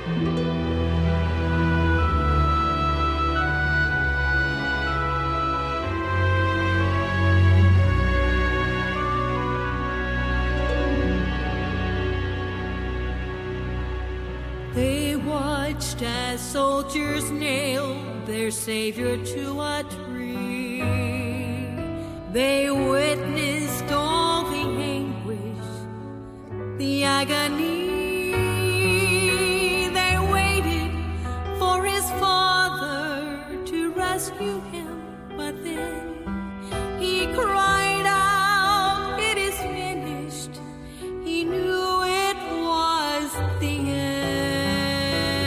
They watched as soldiers nailed their Savior to a tree. They witnessed all the anguish, the agony.